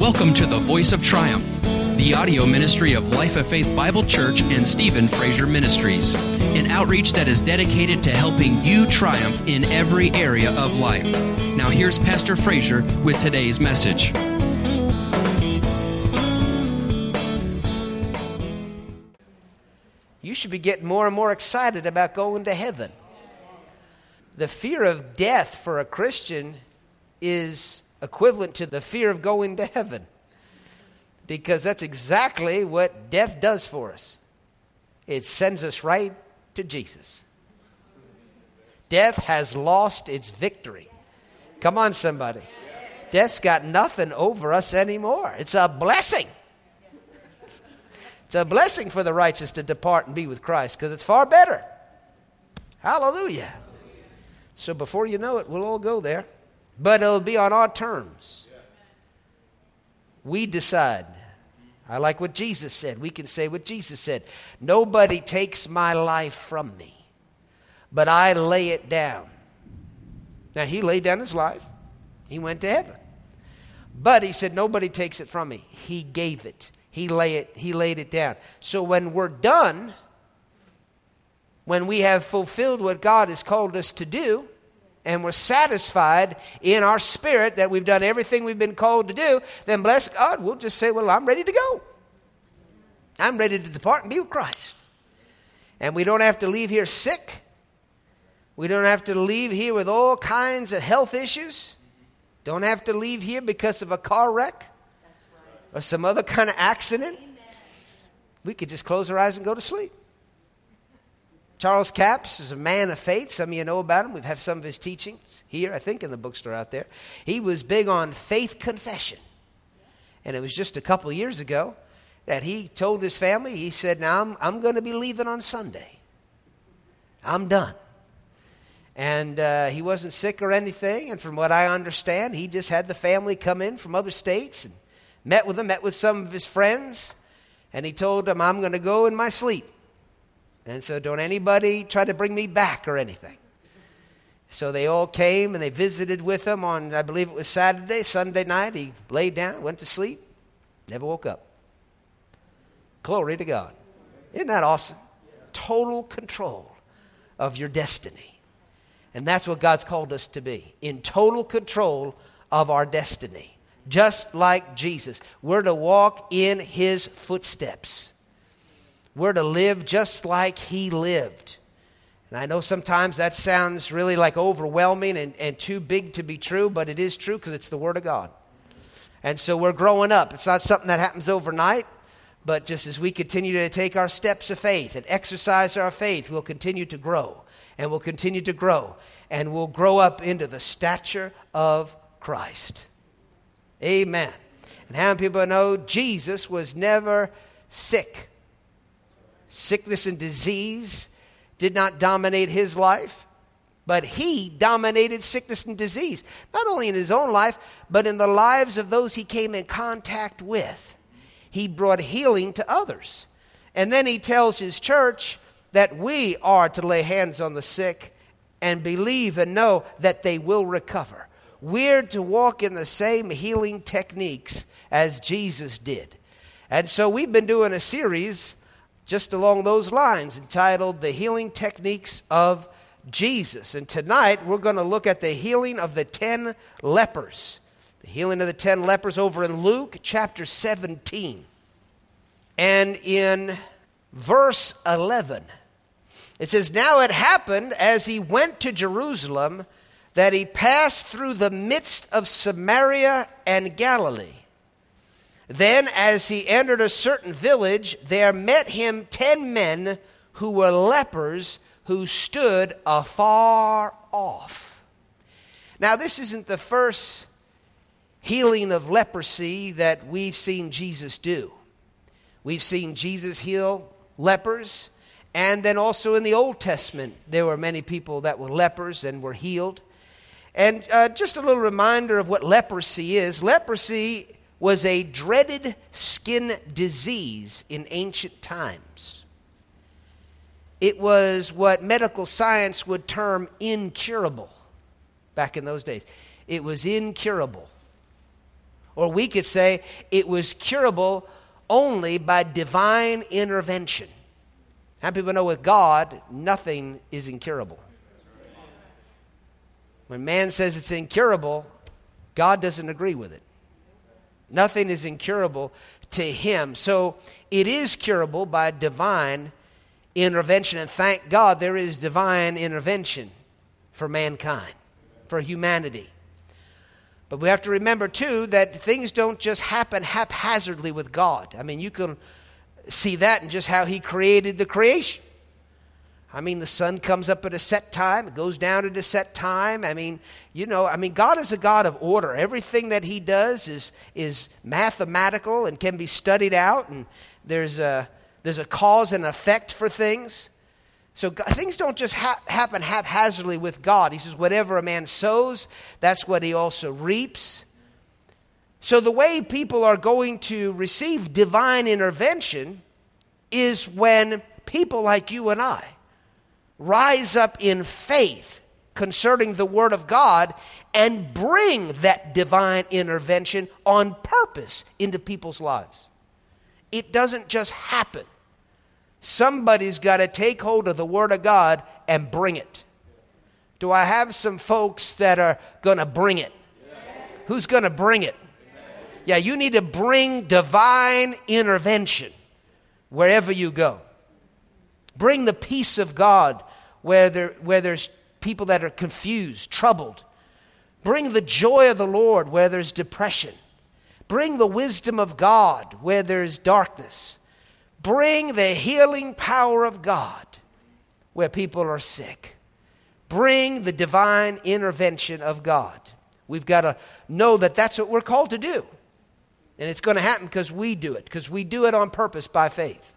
Welcome to the Voice of Triumph, the audio ministry of Life of Faith Bible Church and Stephen Fraser Ministries, an outreach that is dedicated to helping you triumph in every area of life. Now here's Pastor Fraser with today's message. You should be getting more and more excited about going to heaven. The fear of death for a Christian is equivalent to the fear of going to heaven, because that's exactly what death does for us. It sends us right to Jesus. Death has lost its victory. Come on, somebody. Death's got nothing over us anymore. It's a blessing. It's a blessing for the righteous to depart and be with Christ, because it's far better. Hallelujah. So before you know it, we'll all go there. But it'll be on our terms. We decide. I like what Jesus said. We can say what Jesus said. Nobody takes my life from me, but I lay it down. Now, he laid down his life. He went to heaven. But he said, nobody takes it from me. He gave it. He laid it down. So when we're done, when we have fulfilled what God has called us to do, and we're satisfied in our spirit that we've done everything we've been called to do, then bless God, we'll just say, well, I'm ready to go. I'm ready to depart and be with Christ. And we don't have to leave here sick. We don't have to leave here with all kinds of health issues. Don't have to leave here because of a car wreck or some other kind of accident. We could just close our eyes and go to sleep. Charles Capps is a man of faith. Some of you know about him. We've had some of his teachings here, I think, in the bookstore out there. He was big on faith confession. And it was just a couple of years ago that he told his family, he said, now I'm going to be leaving on Sunday. I'm done. And he wasn't sick or anything. And from what I understand, he just had the family come in from other states and met with some of his friends. And he told them, I'm going to go in my sleep. And so don't anybody try to bring me back or anything. So they all came and they visited with him on, I believe it was Sunday night. He laid down, went to sleep, never woke up. Glory to God. Isn't that awesome? Total control of your destiny. And that's what God's called us to be, in total control of our destiny. Just like Jesus. We're to walk in his footsteps. We're to live just like he lived. And I know sometimes that sounds really like overwhelming and too big to be true, but it is true because it's the Word of God. And so we're growing up. It's not something that happens overnight, but just as we continue to take our steps of faith and exercise our faith, we'll continue to grow, and we'll continue to grow, and we'll grow up into the stature of Christ. Amen. And how many people know Jesus was never sick? Sickness and disease did not dominate his life, but he dominated sickness and disease, not only in his own life, but in the lives of those he came in contact with. He brought healing to others. And then he tells his church that we are to lay hands on the sick and believe and know that they will recover. We're to walk in the same healing techniques as Jesus did. And so we've been doing a series just along those lines, entitled The Healing Techniques of Jesus. And tonight, we're going to look at the healing of the 10 lepers. The healing of the 10 lepers over in Luke chapter 17. And in verse 11, it says, Now it happened as he went to Jerusalem that he passed through the midst of Samaria and Galilee. Then, as he entered a certain village, there met him 10 men who were lepers, who stood afar off. Now, this isn't the first healing of leprosy that we've seen Jesus do. We've seen Jesus heal lepers, and then also in the Old Testament, there were many people that were lepers and were healed. And just a little reminder of what leprosy is. Leprosy was a dreaded skin disease in ancient times. It was what medical science would term incurable back in those days. It was incurable. Or we could say it was curable only by divine intervention. How many people know with God, nothing is incurable? When man says it's incurable, God doesn't agree with it. Nothing is incurable to him. So it is curable by divine intervention. And thank God there is divine intervention for mankind, for humanity. But we have to remember, too, that things don't just happen haphazardly with God. I mean, you can see that in just how he created the creation. I mean, the sun comes up at a set time. It goes down at a set time. I mean, God is a God of order. Everything that he does is mathematical and can be studied out. And there's a cause and effect for things. So things don't just happen haphazardly with God. He says, whatever a man sows, that's what he also reaps. So the way people are going to receive divine intervention is when people like you and I rise up in faith concerning the Word of God and bring that divine intervention on purpose into people's lives. It doesn't just happen. Somebody's got to take hold of the Word of God and bring it. Do I have some folks that are going to bring it? Yes. Who's going to bring it? Yes. Yeah, you need to bring divine intervention wherever you go. Bring the peace of God where there's people that are confused, troubled. Bring the joy of the Lord where there's depression. Bring the wisdom of God where there's darkness. Bring the healing power of God where people are sick. Bring the divine intervention of God. We've got to know that that's what we're called to do. And it's going to happen because we do it. Because we do it on purpose by faith.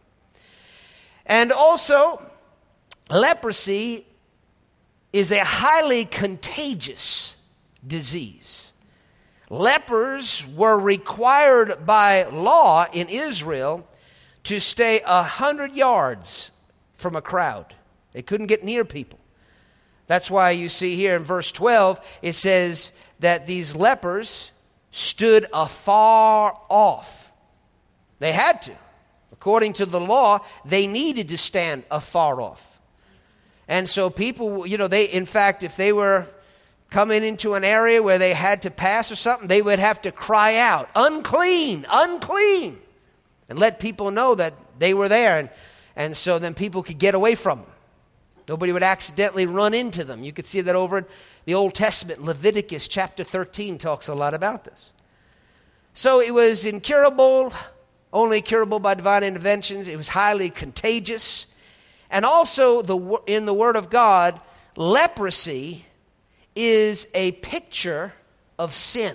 And also, leprosy is a highly contagious disease. Lepers were required by law in Israel to stay 100 yards from a crowd. They couldn't get near people. That's why you see here in verse 12, it says that these lepers stood afar off. They had to. According to the law, they needed to stand afar off. And so people, in fact, if they were coming into an area where they had to pass or something, they would have to cry out, unclean, unclean, and let people know that they were there. And so then people could get away from them. Nobody would accidentally run into them. You could see that over in the Old Testament. Leviticus chapter 13 talks a lot about this. So it was incurable, only curable by divine interventions. It was highly contagious. And also, in the Word of God, leprosy is a picture of sin.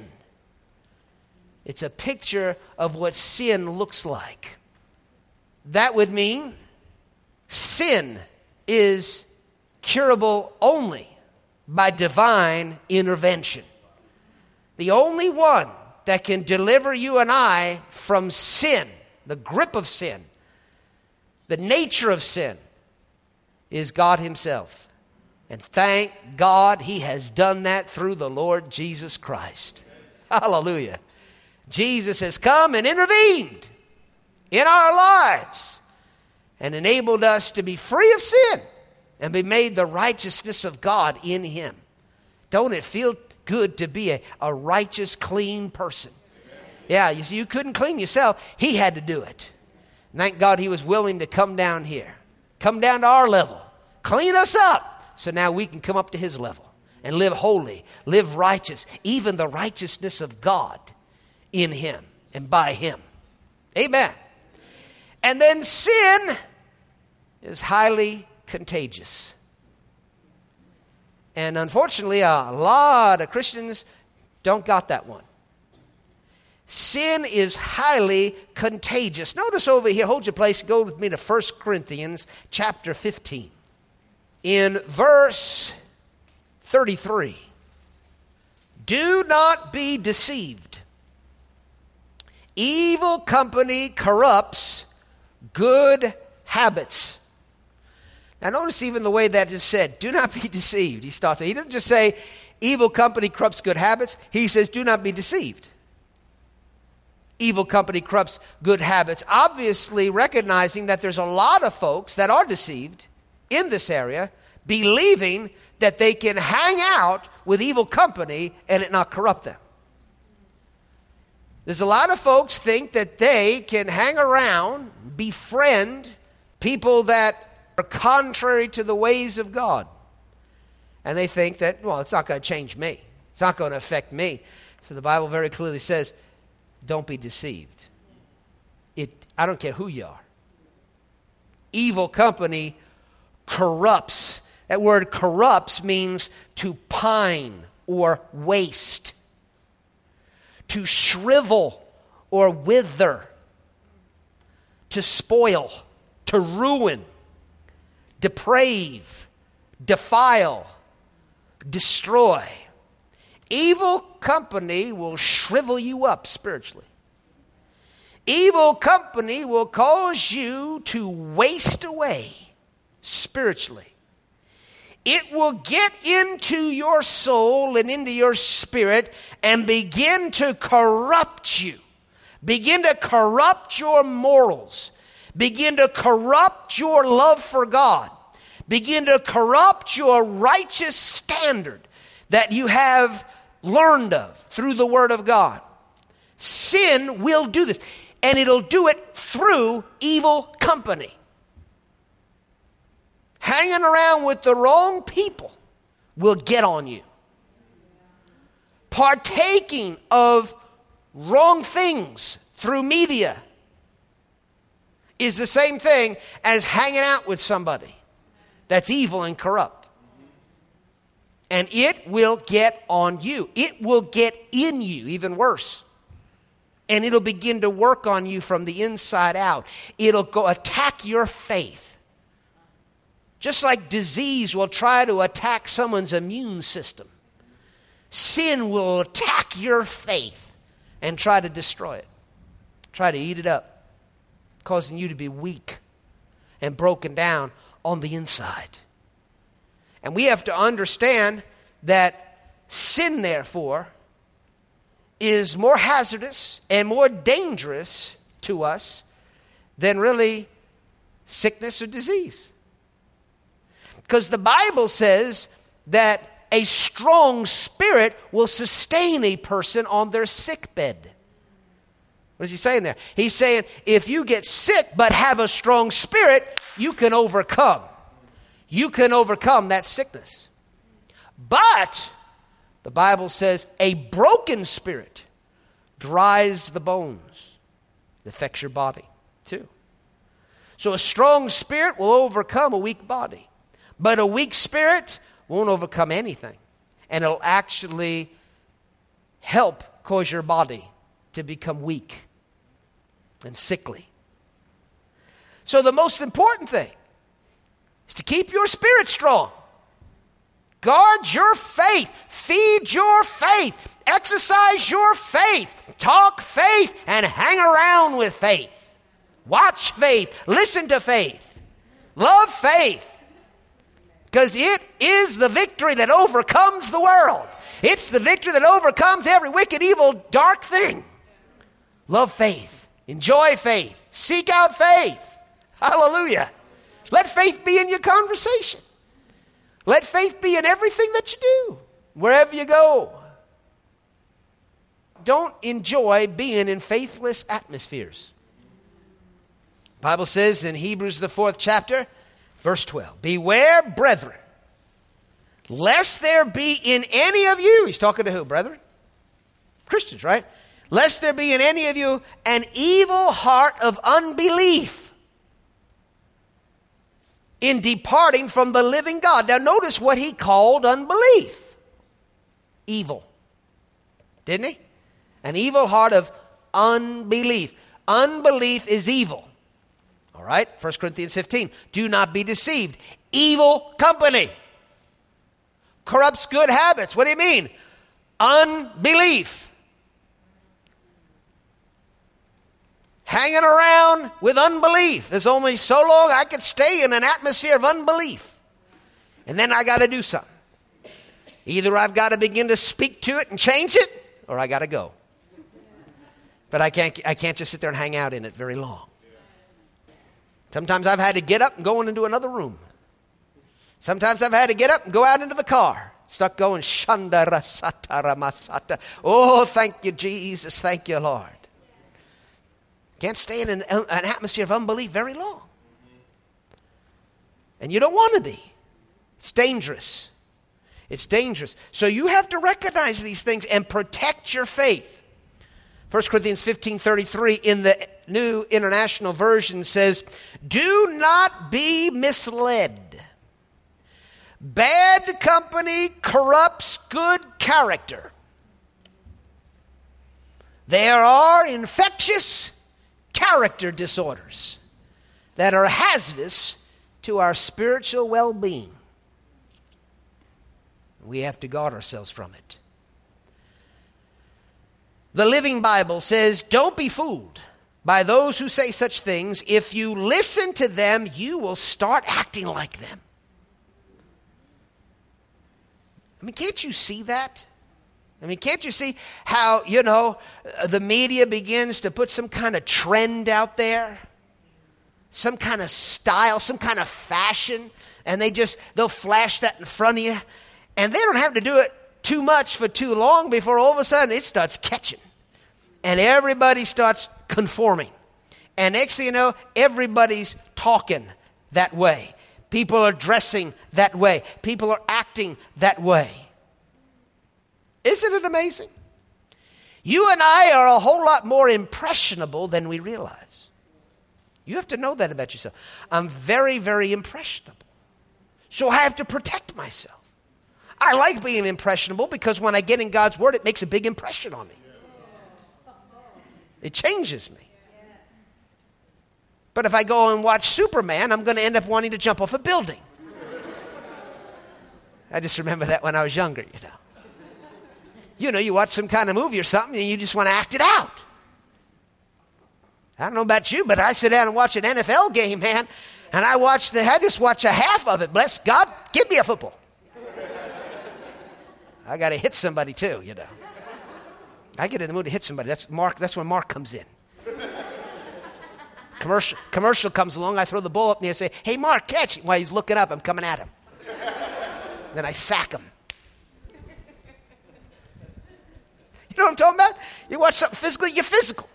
It's a picture of what sin looks like. That would mean sin is curable only by divine intervention. The only one that can deliver you and I from sin, the grip of sin, the nature of sin, is God himself. And thank God he has done that through the Lord Jesus Christ. Hallelujah. Jesus has come and intervened in our lives and enabled us to be free of sin and be made the righteousness of God in him. Don't it feel good to be a righteous, clean person? Yeah, you see, you couldn't clean yourself. He had to do it. Thank God he was willing to come down here. Come down to our level. Clean us up. So now we can come up to his level and live holy, live righteous, even the righteousness of God in him and by him. Amen. And then sin is highly contagious. And unfortunately, a lot of Christians don't got that one. Sin is highly contagious. Notice over here, hold your place, go with me to 1 Corinthians chapter 15. In verse 33, do not be deceived. Evil company corrupts good habits. Now notice even the way that is said, do not be deceived. He doesn't just say evil company corrupts good habits. He says do not be deceived. Evil company corrupts good habits. Obviously recognizing that there's a lot of folks that are deceived in this area, believing that they can hang out with evil company and it not corrupt them. There's a lot of folks think that they can hang around, befriend people that are contrary to the ways of God. And they think that, well, it's not going to change me. It's not going to affect me. So the Bible very clearly says, don't be deceived. I don't care who you are. Evil company corrupts. That word corrupts means to pine or waste, to shrivel or wither, to spoil, to ruin, deprave, defile, destroy. Evil company will shrivel you up spiritually. Evil company will cause you to waste away spiritually. It will get into your soul and into your spirit and begin to corrupt you. Begin to corrupt your morals. Begin to corrupt your love for God. Begin to corrupt your righteous standard that you have learned of through the Word of God. Sin will do this, and it'll do it through evil company. Hanging around with the wrong people will get on you. Partaking of wrong things through media is the same thing as hanging out with somebody that's evil and corrupt. And it will get on you. It will get in you, even worse. And it'll begin to work on you from the inside out. It'll go attack your faith. Just like disease will try to attack someone's immune system, sin will attack your faith and try to destroy it. Try to eat it up, causing you to be weak and broken down on the inside. And we have to understand that sin, therefore, is more hazardous and more dangerous to us than really sickness or disease. Because the Bible says that a strong spirit will sustain a person on their sick bed. What is he saying there? He's saying if you get sick but have a strong spirit, you can overcome. You can overcome that sickness. But the Bible says a broken spirit dries the bones. It affects your body too. So a strong spirit will overcome a weak body. But a weak spirit won't overcome anything. And it'll actually help cause your body to become weak and sickly. So the most important thing is to keep your spirit strong. Guard your faith. Feed your faith. Exercise your faith. Talk faith and hang around with faith. Watch faith. Listen to faith. Love faith. Because it is the victory that overcomes the world. It's the victory that overcomes every wicked, evil, dark thing. Love faith. Enjoy faith. Seek out faith. Hallelujah. Let faith be in your conversation. Let faith be in everything that you do, wherever you go. Don't enjoy being in faithless atmospheres. The Bible says in Hebrews, the 4th chapter, verse 12, beware, brethren, lest there be in any of you, he's talking to who, brethren? Christians, right? Lest there be in any of you an evil heart of unbelief in departing from the living God. Now notice what he called unbelief. Evil. Didn't he? An evil heart of unbelief. Unbelief is evil. All right? 1 Corinthians 15. Do not be deceived. Evil company corrupts good habits. What do you mean? Unbelief. Hanging around with unbelief. There's only so long I could stay in an atmosphere of unbelief. And then I got to do something. Either I've got to begin to speak to it and change it, or I got to go. If But I can't just sit there and hang out in it very long. Sometimes I've had to get up and go into another room. Sometimes I've had to get up and go out into the car. Start going, Shandara Satara Masata. Oh, thank you, Jesus. Thank you, Lord. Can't stay in an atmosphere of unbelief very long. And you don't want to be. It's dangerous. It's dangerous. So you have to recognize these things and protect your faith. 1 Corinthians 15:33 in the New International Version says, do not be misled. Bad company corrupts good character. There are infectious character disorders that are hazardous to our spiritual well-being. We have to guard ourselves from it. The Living Bible says, don't be fooled by those who say such things. If you listen to them, you will start acting like them. I mean, can't you see that? I mean, can't you see how, the media begins to put some kind of trend out there? Some kind of style, some kind of fashion, and they'll flash that in front of you. And they don't have to do it too much for too long before all of a sudden it starts catching. And everybody starts conforming. And next thing you know, everybody's talking that way. People are dressing that way. People are acting that way. Isn't it amazing? You and I are a whole lot more impressionable than we realize. You have to know that about yourself. I'm very, very impressionable. So I have to protect myself. I like being impressionable because when I get in God's Word, it makes a big impression on me. It changes me. But if I go and watch Superman, I'm going to end up wanting to jump off a building. I just remember that when I was younger, you watch some kind of movie or something and you just want to act it out. I don't know about you, but I sit down and watch an NFL game, man, and I just watch a half of it. Bless God, give me a football. I got to hit somebody too, I get in the mood to hit somebody. That's when Mark comes in. Commercial comes along, I throw the ball up in the air and say, hey, Mark, catch. While he's looking up, I'm coming at him. Then I sack him. You know what I'm talking about? You watch something physical, you're physical.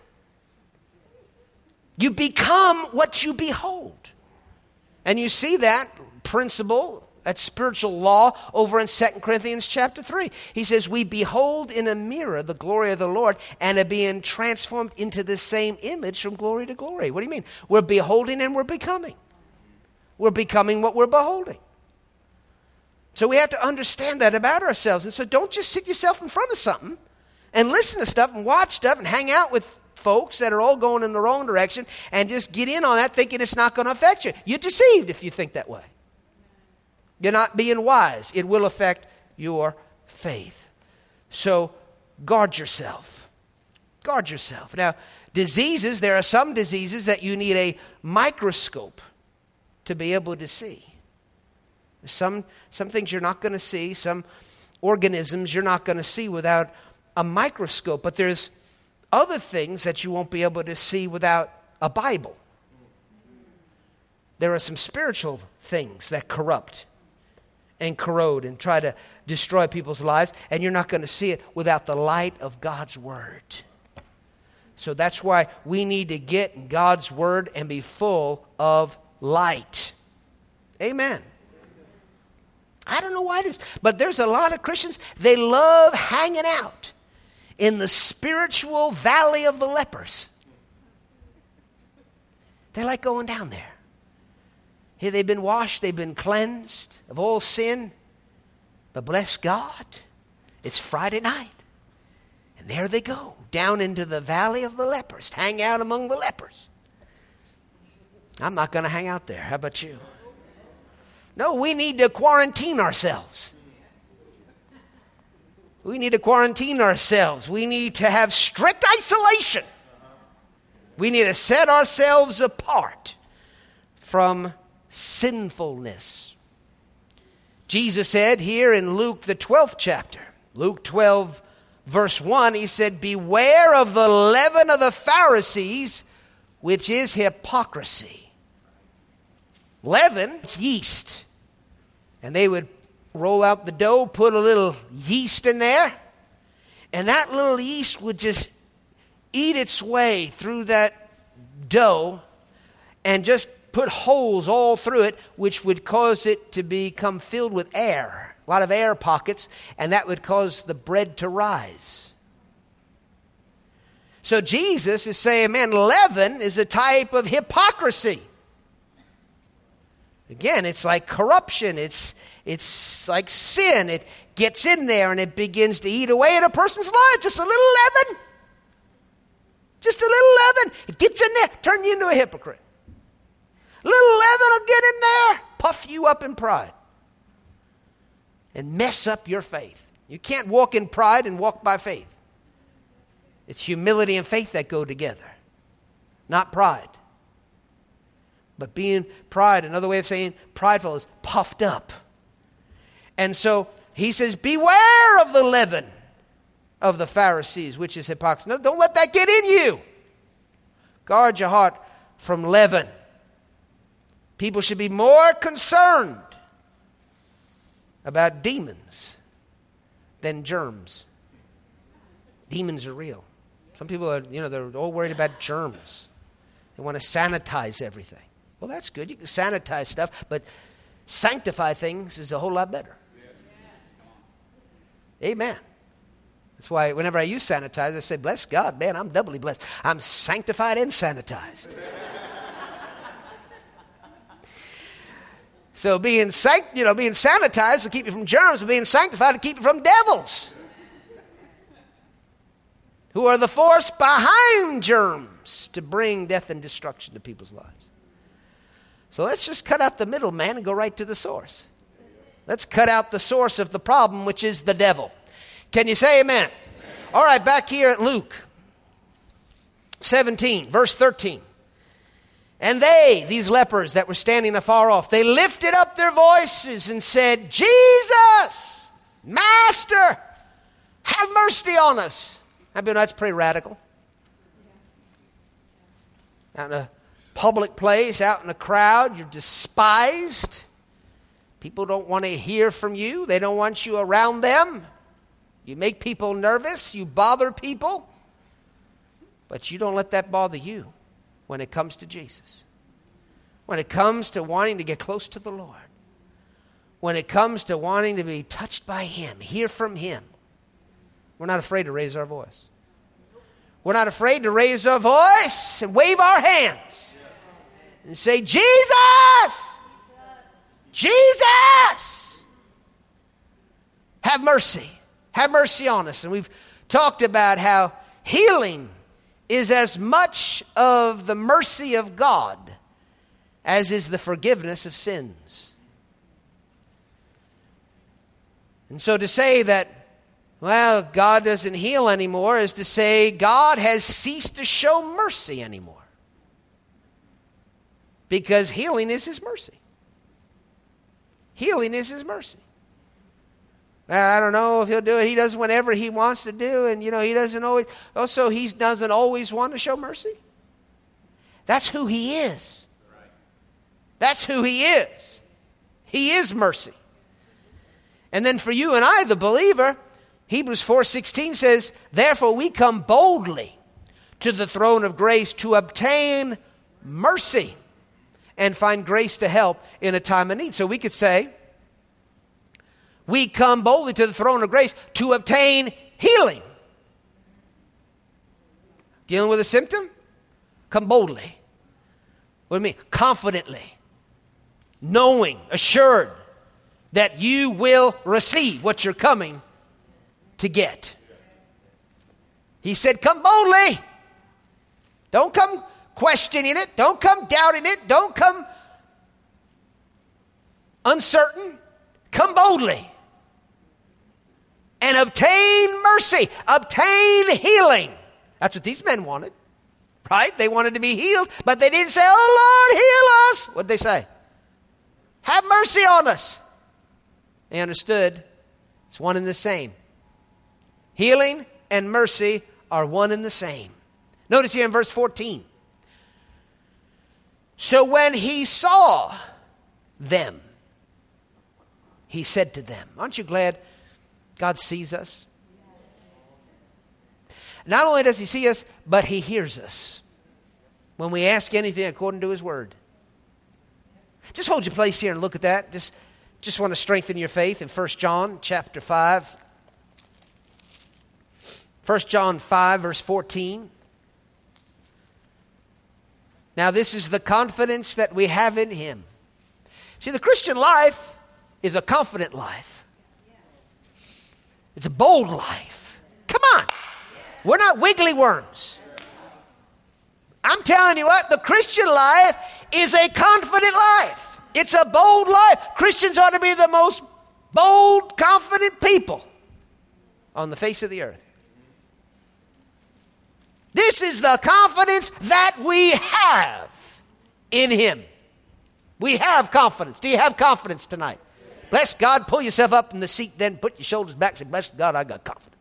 You become what you behold. And you see that principle, that spiritual law, over in 2 Corinthians chapter 3. He says, we behold in a mirror the glory of the Lord and are being transformed into the same image from glory to glory. What do you mean? We're beholding and we're becoming. We're becoming what we're beholding. So we have to understand that about ourselves. And so don't just sit yourself in front of something and listen to stuff and watch stuff and hang out with folks that are all going in the wrong direction and just get in on that thinking it's not going to affect you. You're deceived if you think that way. You're not being wise. It will affect your faith. So guard yourself. Guard yourself. Now, diseases, there are some diseases that you need a microscope to be able to see. Some things you're not going to see, some organisms you're not going to see without a microscope, but there's other things that you won't be able to see without a Bible. There are some spiritual things that corrupt and corrode and try to destroy people's lives, and you're not going to see it without the light of God's Word. So that's why we need to get in God's Word and be full of light. Amen. I don't know why it is, but there's a lot of Christians, they love hanging out in the spiritual valley of the lepers. They like going down there. Here they've been washed, they've been cleansed of all sin. But bless God, it's Friday night. And there they go, down into the valley of the lepers, hang out among the lepers. I'm not going to hang out there. How about you? No, we need to quarantine ourselves. We need to quarantine ourselves. We need to have strict isolation. We need to set ourselves apart from sinfulness. Jesus said here in Luke the 12th chapter, Luke 12, verse 1, he said, beware of the leaven of the Pharisees, which is hypocrisy. Leaven, it's yeast. And they would roll out the dough, put a little yeast in there, and that little yeast would just eat its way through that dough and just put holes all through it, which would cause it to become filled with air, a lot of air pockets, and that would cause the bread to rise. So Jesus is saying, man, leaven is a type of hypocrisy. Again, it's like corruption. It's like sin. It gets in there and it begins to eat away at a person's life. Just a little leaven. Just a little leaven. It gets in there, turn you into a hypocrite. Little leaven will get in there, puff you up in pride, and mess up your faith. You can't walk in pride and walk by faith. It's humility and faith that go together, not pride. But being pride, another way of saying prideful, is puffed up. And so he says, beware of the leaven of the Pharisees, which is hypocrisy. No, don't let that get in you. Guard your heart from leaven. People should be more concerned about demons than germs. Demons are real. Some people are, they're all worried about germs. They want to sanitize everything. Well, that's good. You can sanitize stuff, but sanctify things is a whole lot better. Amen. That's why whenever I use sanitize, I say, bless God, man, I'm doubly blessed. I'm sanctified and sanitized. So being sanitized to keep you from germs, but being sanctified to keep you from devils, who are the force behind germs to bring death and destruction to people's lives. So let's just cut out the middleman and go right to the source. Let's cut out the source of the problem, which is the devil. Can you say amen? Amen. All right, back here at Luke 17, verse 13. And they, these lepers that were standing afar off, they lifted up their voices and said, Jesus, Master, have mercy on us. I mean, that's pretty radical. Out in a public place, out in a crowd, you're despised. People don't want to hear from you. They don't want you around them. You make people nervous. You bother people. But you don't let that bother you when it comes to Jesus. When it comes to wanting to get close to the Lord. When it comes to wanting to be touched by Him, hear from Him. We're not afraid to raise our voice. We're not afraid to raise our voice and wave our hands and say, Jesus! Jesus! Have mercy. Have mercy on us. And we've talked about how healing is as much of the mercy of God as is the forgiveness of sins. And so to say that, well, God doesn't heal anymore is to say God has ceased to show mercy anymore. Because healing is His mercy. Healing is His mercy. I don't know if He'll do it. He does whenever He wants to do. And, He doesn't always. Also, He doesn't always want to show mercy. That's who He is. That's who He is. He is mercy. And then for you and I, the believer, Hebrews 4:16 says, therefore we come boldly to the throne of grace to obtain mercy and find grace to help in a time of need. So we could say, we come boldly to the throne of grace to obtain healing. Dealing with a symptom? Come boldly. What do you mean? Confidently. Knowing, assured that you will receive what you're coming to get. He said, come boldly. Don't come questioning it. Don't come doubting it. Don't come uncertain. Come boldly. And obtain mercy. Obtain healing. That's what these men wanted. Right? They wanted to be healed, but they didn't say, oh Lord, heal us. What did they say? Have mercy on us. They understood it's one and the same. Healing and mercy are one and the same. Notice here in verse 14. So when he saw them, he said to them. Aren't you glad God sees us? Not only does he see us, but he hears us when we ask anything according to his word. Just hold your place here and look at that. Just want to strengthen your faith in 1 John chapter 5. 1 John 5, verse 14. Now this is the confidence that we have in him. See, the Christian life is a confident life. It's a bold life. Come on. We're not wiggly worms. I'm telling you what, the Christian life is a confident life. It's a bold life. Christians ought to be the most bold, confident people on the face of the earth. This is the confidence that we have in him. We have confidence. Do you have confidence tonight? Bless God, pull yourself up in the seat, then put your shoulders back and say, bless God, I got confidence.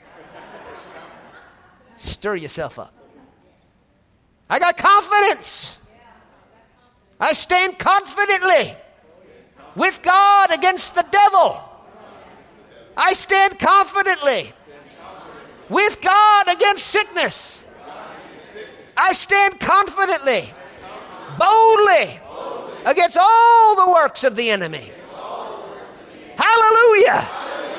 Stir yourself up. I got confidence. I stand confidently with God against the devil. I stand confidently with God against sickness. I stand confidently, boldly against all the works of the enemy. Hallelujah.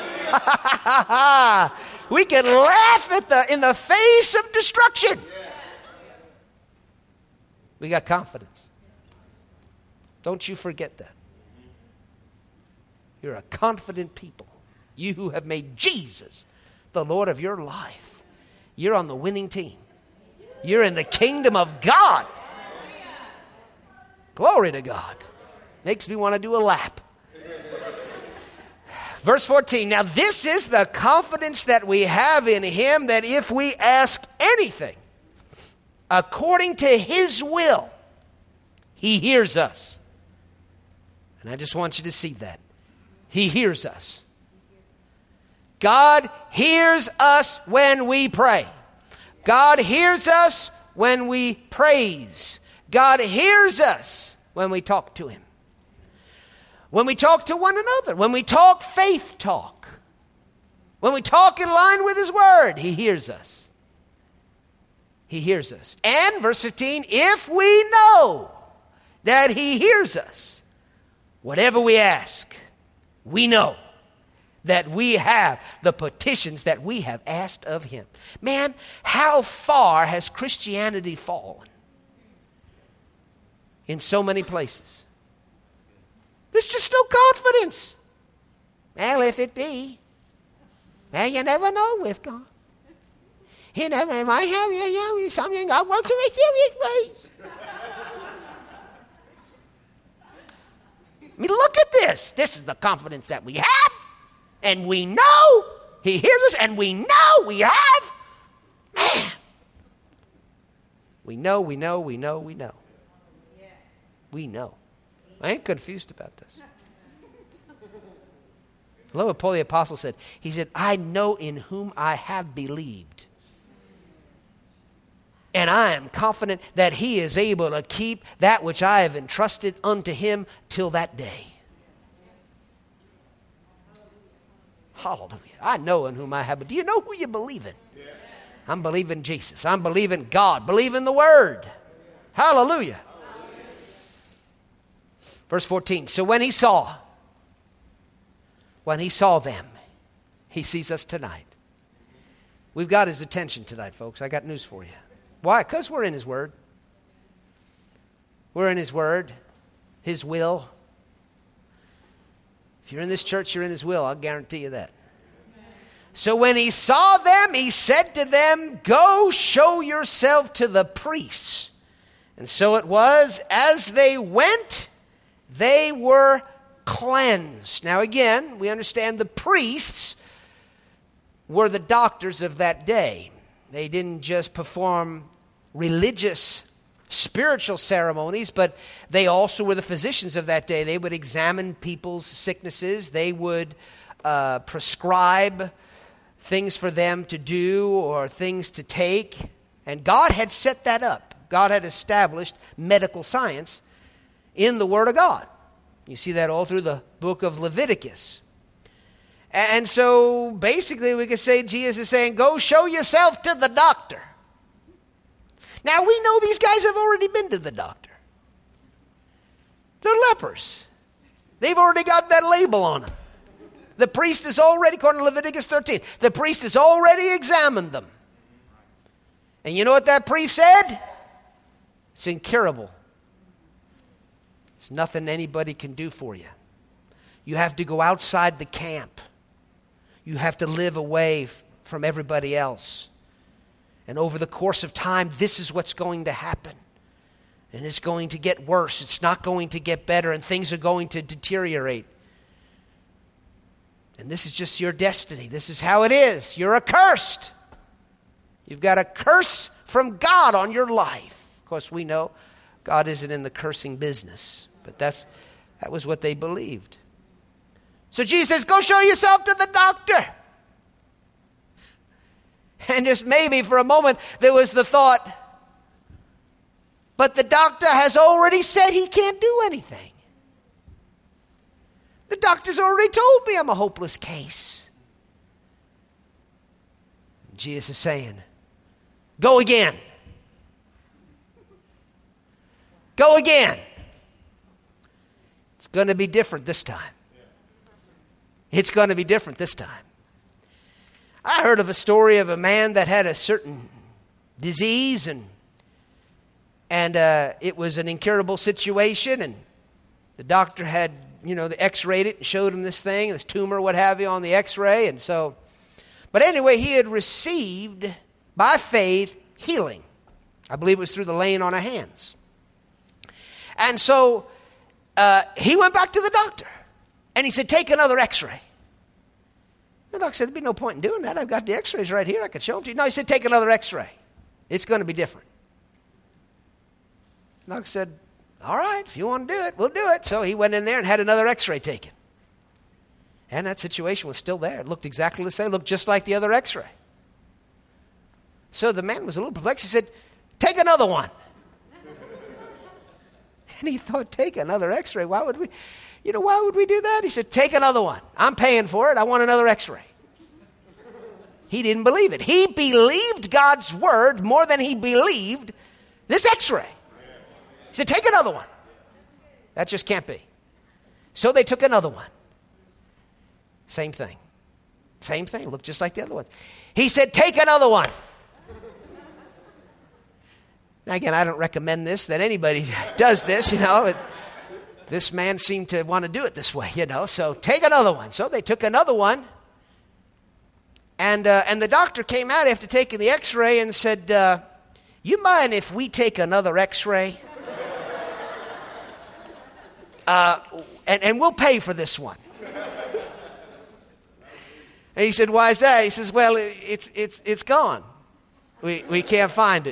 We can laugh in the face of destruction. We got confidence. Don't you forget that. You're a confident people. You who have made Jesus the Lord of your life. You're on the winning team. You're in the kingdom of God. Glory to God. Makes me want to do a lap. Verse 14, now this is the confidence that we have in him, that if we ask anything according to his will, he hears us. And I just want you to see that. He hears us. God hears us when we pray. God hears us when we praise. God hears us when we talk to him. When we talk to one another, when we talk faith talk, when we talk in line with his word, he hears us. He hears us. And verse 15, if we know that he hears us, whatever we ask, we know that we have the petitions that we have asked of him. Man, how far has Christianity fallen in so many places? There's just no confidence. Well, if it be. Well, you never know with God. He never might have something God works in mysterious ways. I mean, look at this. This is the confidence that we have. And we know he hears us, and we know we have. Man. We know. We know. I ain't confused about this. I love what Paul the Apostle said. He said, I know in whom I have believed. And I am confident that he is able to keep that which I have entrusted unto him till that day. Hallelujah. I know in whom I have. But do you know who you believe in? Yes. I'm believing Jesus. I'm believing God. Believing the word. Hallelujah. Verse 14, so when he saw them, he sees us tonight. We've got his attention tonight, folks. I got news for you. Why? Because we're in his word. We're in his word, his will. If you're in this church, you're in his will. I'll guarantee you that. So when he saw them, he said to them, go show yourself to the priests. And so it was, as they went, they were cleansed. Now again, we understand the priests were the doctors of that day. They didn't just perform religious, spiritual ceremonies, but they also were the physicians of that day. They would examine people's sicknesses. They would prescribe things for them to do or things to take. And God had set that up. God had established medical science in the Word of God. You see that all through the book of Leviticus. And so basically we could say Jesus is saying, go show yourself to the doctor. Now we know these guys have already been to the doctor. They're lepers. They've already got that label on them. The priest has already, according to Leviticus 13, the priest has already examined them. And you know what that priest said? It's incurable. It's nothing anybody can do for you. You have to go outside the camp. You have to live away from everybody else. And over the course of time, this is what's going to happen. And it's going to get worse. It's not going to get better, and things are going to deteriorate. And this is just your destiny. This is how it is. You're accursed. You've got a curse from God on your life. Of course, we know God isn't in the cursing business, but that was what they believed. So Jesus says, go show yourself to the doctor. And just maybe for a moment there was the thought, but the doctor has already said he can't do anything. The doctor's already told me I'm a hopeless case. Jesus is saying, go again. Go again. It's going to be different this time. It's going to be different this time. I heard of a story of a man that had a certain disease, and it was an incurable situation, and the doctor had, they x-rayed it and showed him this thing, this tumor, what have you, on the x-ray, and so, but anyway, he had received, by faith, healing. I believe it was through the laying on of hands. And so, he went back to the doctor, and he said, take another x-ray. The doctor said, there'd be no point in doing that. I've got the x-rays right here. I could show them to you. No, he said, take another x-ray. It's going to be different. The doctor said, all right, if you want to do it, we'll do it. So he went in there and had another x-ray taken. And that situation was still there. It looked exactly the same. It looked just like the other x-ray. So the man was a little perplexed. He said, take another one. And he thought, take another x-ray? Why would we do that? He said, take another one. I'm paying for it. I want another x-ray. He didn't believe it. He believed God's word more than he believed this x-ray. He said, take another one. That just can't be. So they took another one. Same thing. Same thing. Looked just like the other ones. He said, take another one. Now, again, I don't recommend this, that anybody does this, This man seemed to want to do it this way, so take another one. So they took another one. And the doctor came out after taking the x-ray and said, you mind if we take another x-ray? And we'll pay for this one. And he said, why is that? He says, well, it's gone. We can't find it.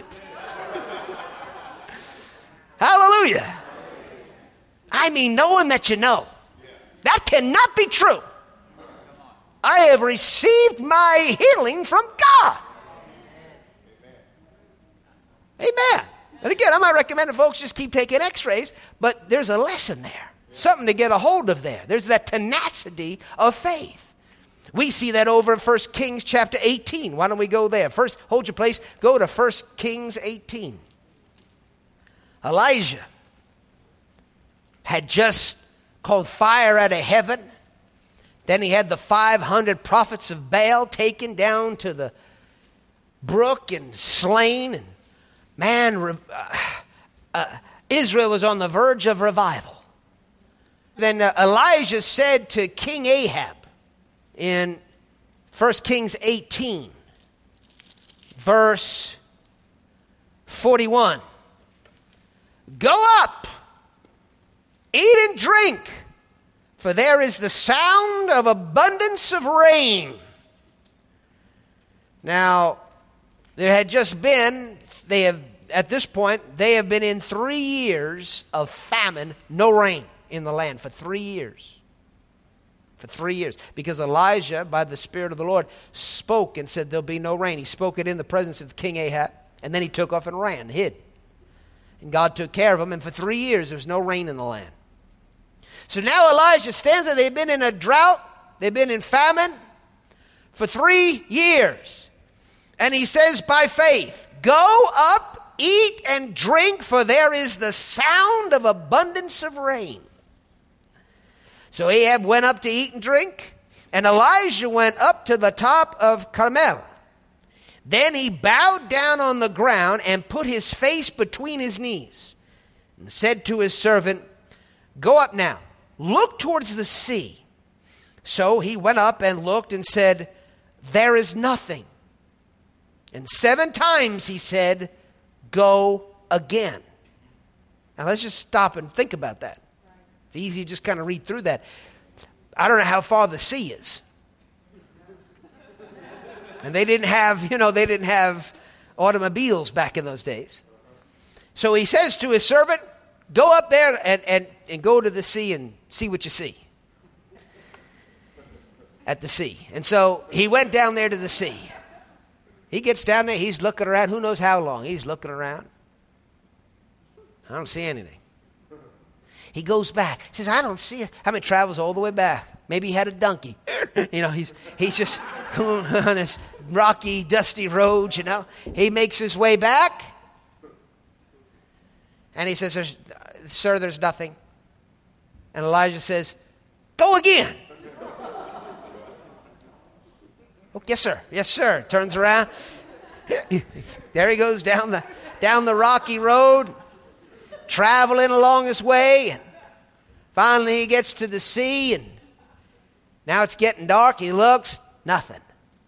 Hallelujah. I mean, knowing that you know. That cannot be true. I have received my healing from God. Amen. And again, I'm not recommending folks just keep taking x-rays, but there's a lesson there. Something to get a hold of there. There's that tenacity of faith. We see that over in 1 Kings chapter 18. Why don't we go there? First, hold your place. Go to 1 Kings 18. Elijah had just called fire out of heaven. Then he had the 500 prophets of Baal taken down to the brook and slain. And man, Israel was on the verge of revival. Then Elijah said to King Ahab in 1 Kings 18, verse 41, go up, eat and drink, for there is the sound of abundance of rain. Now, there had just been, at this point, they have been in 3 years of famine, no rain in the land for 3 years. for 3 years. Because Elijah, by the Spirit of the Lord, spoke and said there'll be no rain. He spoke it in the presence of King Ahab. And then he took off and ran, hid. And God took care of him. And for 3 years, there was no rain in the land. So now Elijah stands there. They've been in a drought. They've been in famine for 3 years. And he says by faith, go up, eat and drink, for there is the sound of abundance of rain. So Ahab went up to eat and drink, and Elijah went up to the top of Carmel. Then he bowed down on the ground and put his face between his knees and said to his servant, go up now, look towards the sea. So he went up and looked and said, there is nothing. And 7 times he said, go again. Now let's just stop and think about that. It's easy to just kind of read through that. I don't know how far the sea is. And they didn't have automobiles back in those days. So he says to his servant, go up there and go to the sea and see what you see at the sea. And so he went down there to the sea. He gets down there, he's looking around, who knows how long. He's looking around. I don't see anything. He goes back. He says, I don't see it. How many travels all the way back? Maybe he had a donkey. He's just on this rocky, dusty road, He makes his way back. And he says, sir, there's nothing. And Elijah says, go again. Oh, yes, sir. Yes, sir. Turns around. There he goes down the rocky road, traveling along his way. And finally he gets to the sea, and now it's getting dark. He looks, nothing.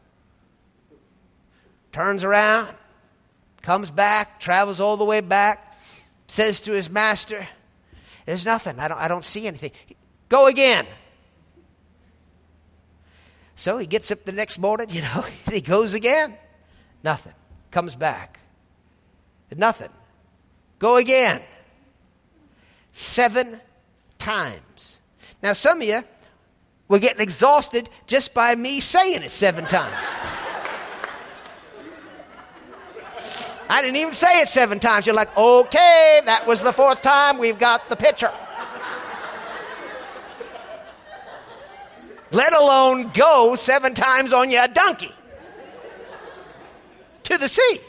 Turns around, comes back, travels all the way back, says to his master, there's nothing. I don't see anything. Go again. So he gets up the next morning, and he goes again. Nothing. Comes back. Nothing. Go again. 7 times. Now some of you were getting exhausted just by me saying it 7 times. I didn't even say it 7 times. You're like, okay, that was the 4th time. We've got the picture. Let alone go 7 times on your donkey to the sea.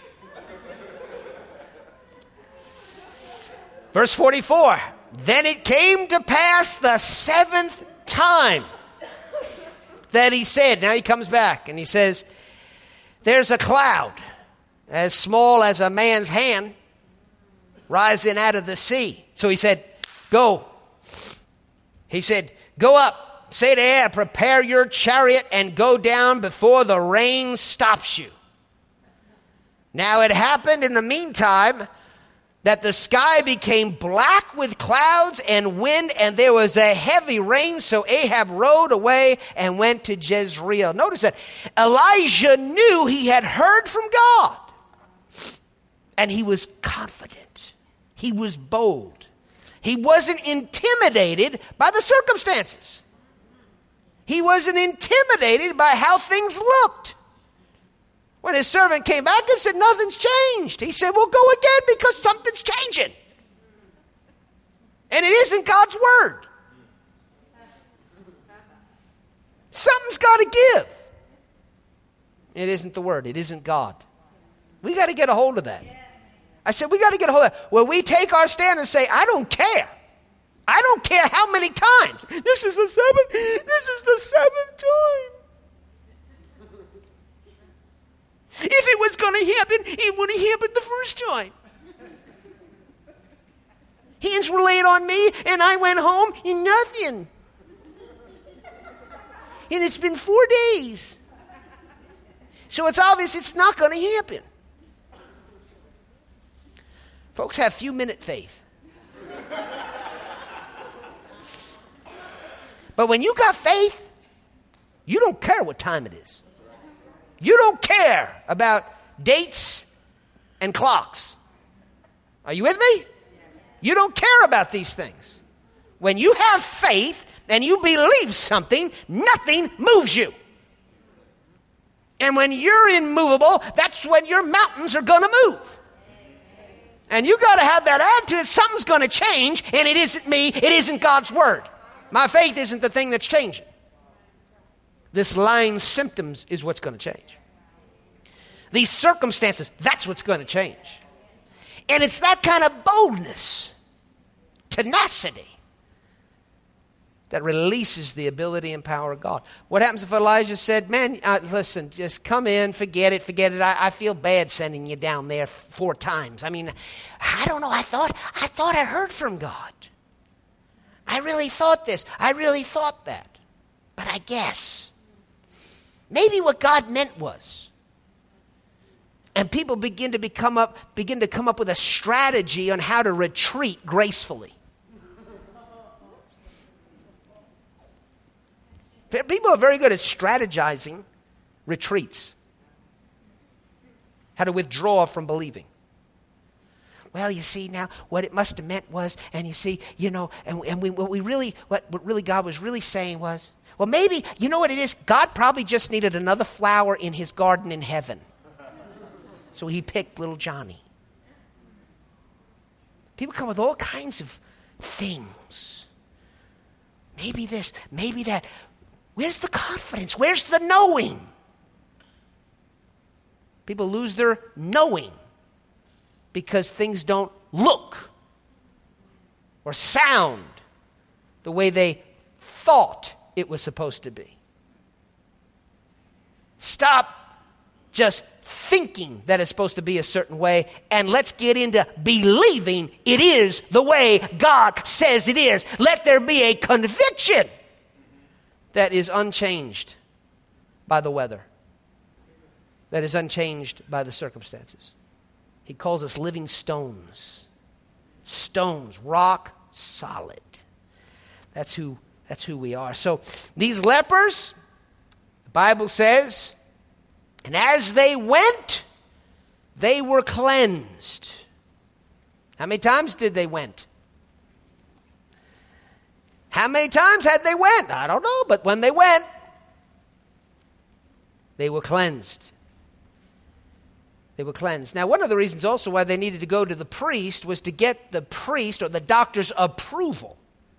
Verse 44, then it came to pass the 7th time that he said, now he comes back and he says, there's a cloud as small as a man's hand rising out of the sea. So he said, go. He said, go up. Say to Ahab, prepare your chariot and go down before the rain stops you. Now it happened in the meantime that the sky became black with clouds and wind, and there was a heavy rain. So Ahab rode away and went to Jezreel. Notice that Elijah knew he had heard from God, and he was confident. He was bold. He wasn't intimidated by the circumstances. He wasn't intimidated by how things looked. When his servant came back and said, nothing's changed, he said, well, go again because something's changing. And it isn't God's word. Something's got to give. It isn't the word. It isn't God. We got to get a hold of that. I said, we got to get a hold of that. Where we take our stand and say, I don't care. I don't care how many times. This is the 7th. This is the 7th time. If it was going to happen, it would have happened the first time. Hands were laid on me, and I went home and nothing. And it's been 4 days. So it's obvious it's not going to happen. Folks have few-minute faith. But when you got faith, you don't care what time it is. You don't care about dates and clocks. Are you with me? You don't care about these things. When you have faith, and you believe something, nothing moves you. And when you're immovable, that's when your mountains are going to move. And you got to have that attitude. Something's going to change, and it isn't me. It isn't God's word. My faith isn't the thing that's changing. This lying symptoms is what's going to change. These circumstances, that's what's going to change. And it's that kind of boldness, tenacity, that releases the ability and power of God. What happens if Elijah said, man, listen, just come in, forget it. I feel bad sending you down there 4 times. I mean, I don't know. I thought I heard from God. I really thought this. I really thought that. But I guess maybe what God meant was. And people begin to come up with a strategy on how to retreat gracefully. People are very good at strategizing retreats. How to withdraw from believing. Well, you see now, what it must have meant was, and you see, what really God was really saying was, well, maybe, you know what it is? God probably just needed another flower in his garden in heaven. So he picked little Johnny. People come with all kinds of things. Maybe this, maybe that. Where's the confidence? Where's the knowing? People lose their knowing because things don't look or sound the way they thought it was supposed to be. Stop just thinking that it's supposed to be a certain way, and let's get into believing it is the way God says it is. Let there be a conviction that is unchanged by the weather, that is unchanged by the circumstances. He calls us living stones. Stones, rock solid. That's who we are. So these lepers, the Bible says, and as they went, they were cleansed. How many times did they went? How many times had they went? I don't know, but when they went, they were cleansed. They were cleansed. Now, one of the reasons also why they needed to go to the priest was to get the priest or the doctor's approval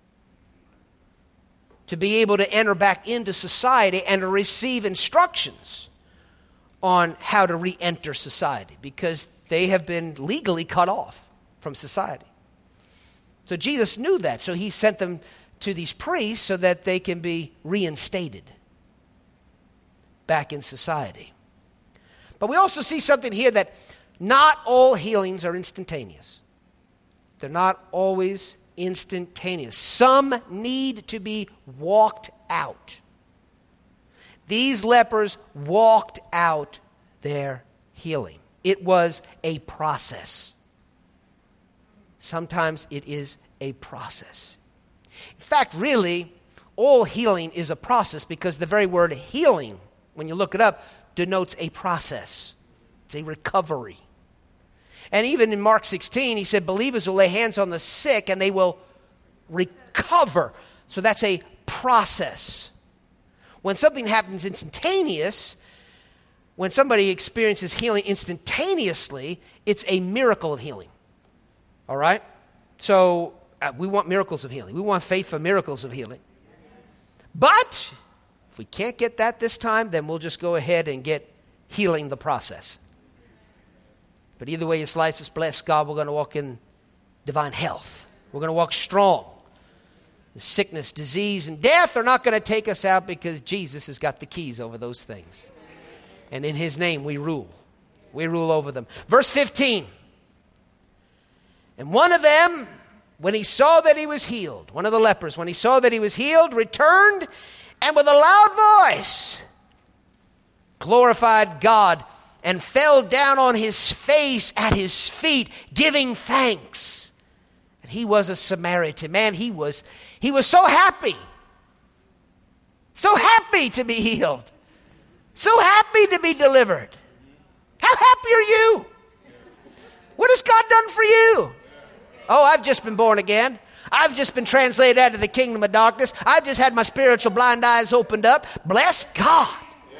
to be able to enter back into society and to receive instructions on how to re-enter society, because they have been legally cut off from society. So Jesus knew that, so he sent them to these priests so that they can be reinstated back in society. But we also see something here, that not all healings are instantaneous. They're not always instantaneous. Some need to be walked out. These lepers walked out their healing. It was a process. Sometimes it is a process. In fact, really, all healing is a process, because the very word healing, when you look it up, denotes a process. It's a recovery. And even in Mark 16, he said, believers will lay hands on the sick and they will recover. So that's a process. When something happens instantaneous, when somebody experiences healing instantaneously, it's a miracle of healing. All right? So we want miracles of healing. We want faith for miracles of healing. But if we can't get that this time, then we'll just go ahead and get healing the process. But either way you slice us, bless God, we're going to walk in divine health. We're going to walk strong. The sickness, disease, and death are not going to take us out, because Jesus has got the keys over those things. And in his name we rule. We rule over them. Verse 15. And one of them, when he saw that he was healed, one of the lepers, when he saw that he was healed, returned and with a loud voice glorified God and fell down on his face at his feet, giving thanks. And he was a Samaritan. Man, he was so happy. So happy to be healed. So happy to be delivered. How happy are you? What has God done for you? Oh, I've just been born again. I've just been translated out of the kingdom of darkness. I've just had my spiritual blind eyes opened up. Bless God.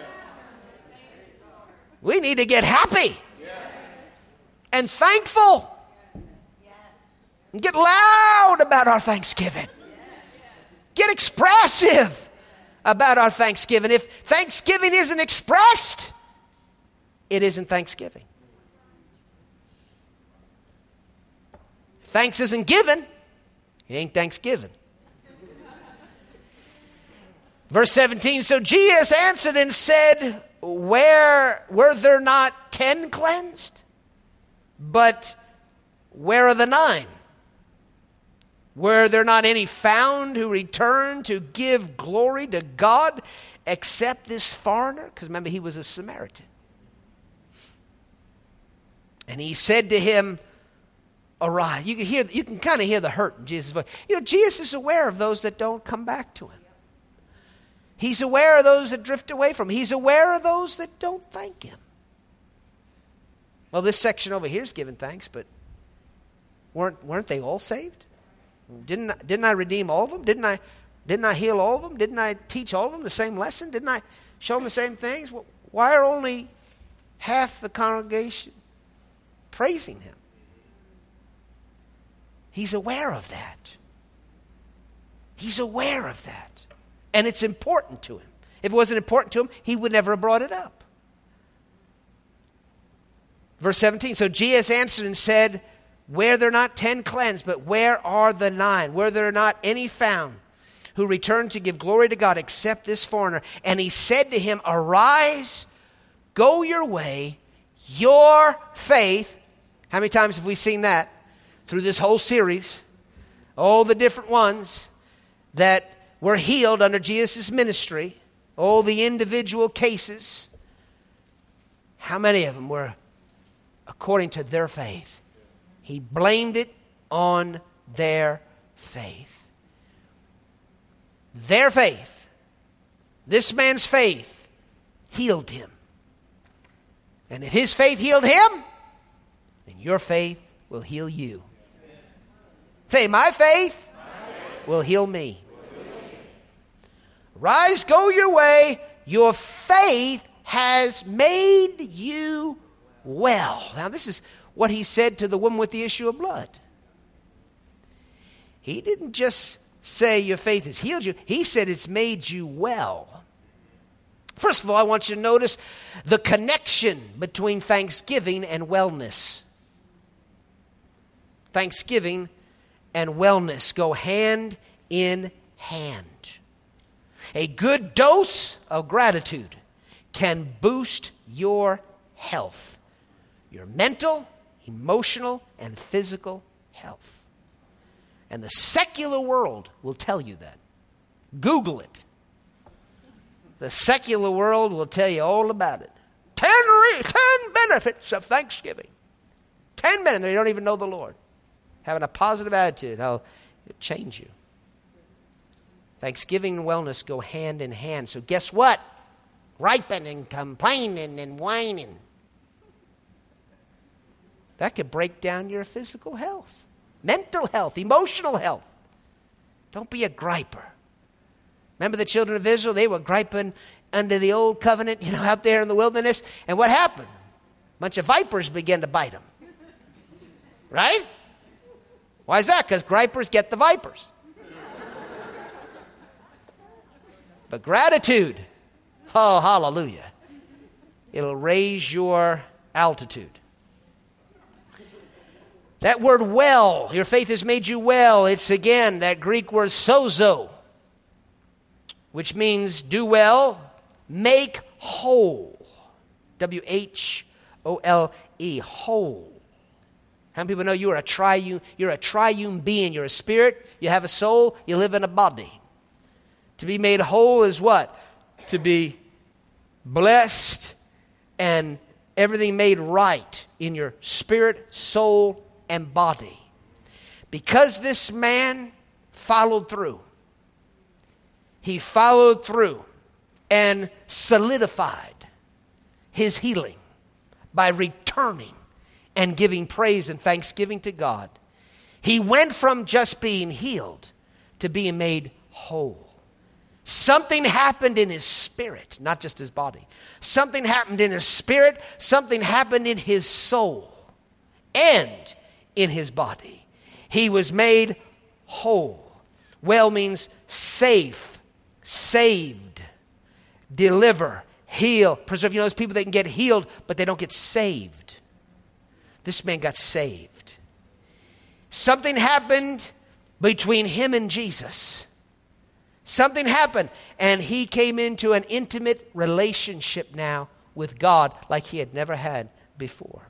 We need to get happy and thankful. And get loud about our thanksgiving. Get expressive about our thanksgiving. If thanksgiving isn't expressed, it isn't thanksgiving. If thanks isn't given, it ain't thanksgiving. Verse 17, so Jesus answered and said, were there not 10 cleansed? But where are the 9? Were there not any found who returned to give glory to God except this foreigner? Because remember, he was a Samaritan. And he said to him, arise. You can kind of hear the hurt in Jesus' voice. Jesus is aware of those that don't come back to him. He's aware of those that drift away from him. He's aware of those that don't thank him. Well, this section over here is giving thanks, but weren't they all saved? Didn't I redeem all of them? Didn't I heal all of them? Didn't I teach all of them the same lesson? Didn't I show them the same things? Why are only half the congregation praising him? He's aware of that. He's aware of that. And it's important to him. If it wasn't important to him, he would never have brought it up. Verse 17, so Jesus answered and said, were there not 10 cleansed, but where are the 9? Were there not any found who returned to give glory to God except this foreigner? And he said to him, arise, go your way, your faith. How many times have we seen that through this whole series? All the different ones that were healed under Jesus' ministry, all the individual cases. How many of them were according to their faith? He blamed it on their faith. Their faith, this man's faith, healed him. And if his faith healed him, then your faith will heal you. Say, my faith will heal me. Rise, go your way. Your faith has made you well. Now, this is what he said to the woman with the issue of blood. He didn't just say your faith has healed you. He said it's made you well. First of all, I want you to notice the connection between thanksgiving and wellness. Thanksgiving and wellness go hand in hand. A good dose of gratitude can boost your health, your mental, emotional, and physical health. And the secular world will tell you that. Google it. The secular world will tell you all about it. 10 benefits of Thanksgiving. 10 minutes, they don't even know the Lord. Having a positive attitude, how it change you. Thanksgiving and wellness go hand in hand. So guess what? Griping and complaining and whining. That could break down your physical health, mental health, emotional health. Don't be a griper. Remember the children of Israel? They were griping under the old covenant, out there in the wilderness. And what happened? A bunch of vipers began to bite them. Right? Why is that? Because gripers get the vipers. But gratitude, oh, hallelujah, it'll raise your altitude. That word well, your faith has made you well. It's again that Greek word sozo, which means do well, make whole. W-H-O-L-E, whole. How many people know you're a triune being? You're a spirit, you have a soul, you live in a body. To be made whole is what? To be blessed and everything made right in your spirit, soul, and body. Because this man followed through. He followed through and solidified his healing by returning and giving praise and thanksgiving to God. He went from just being healed to being made whole. Something happened in his spirit, not just his body. Something happened in his spirit, something happened in his soul, and in his body. He was made whole. Well means safe, saved, deliver, heal, preserve. You know, those people, they can get healed, but they don't get saved. This man got saved. Something happened between him and Jesus. Something happened, and he came into an intimate relationship now with God like he had never had before.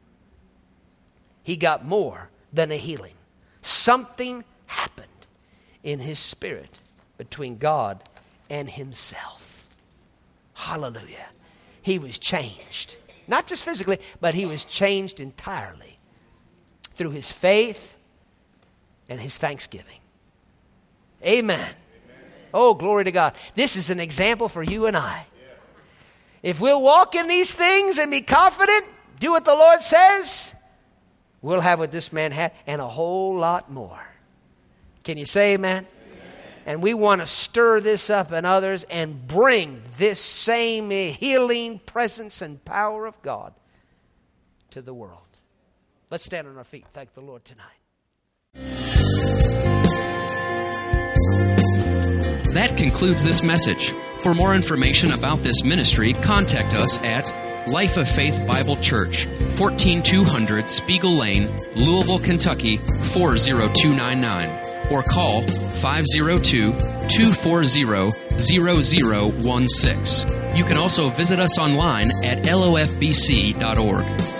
He got more than a healing. Something happened in his spirit between God and himself. Hallelujah. He was changed. Not just physically, but he was changed entirely through his faith and his thanksgiving. Amen. Oh, glory to God. This is an example for you and I. If we'll walk in these things and be confident, do what the Lord says, we'll have what this man had and a whole lot more. Can you say amen? And we want to stir this up in others and bring this same healing presence and power of God to the world. Let's stand on our feet. Thank the Lord tonight. That concludes this message. For more information about this ministry, contact us at Life of Faith Bible Church, 14200 Spiegel Lane, Louisville, Kentucky, 40299, or call 502-240-0016. You can also visit us online at lofbc.org.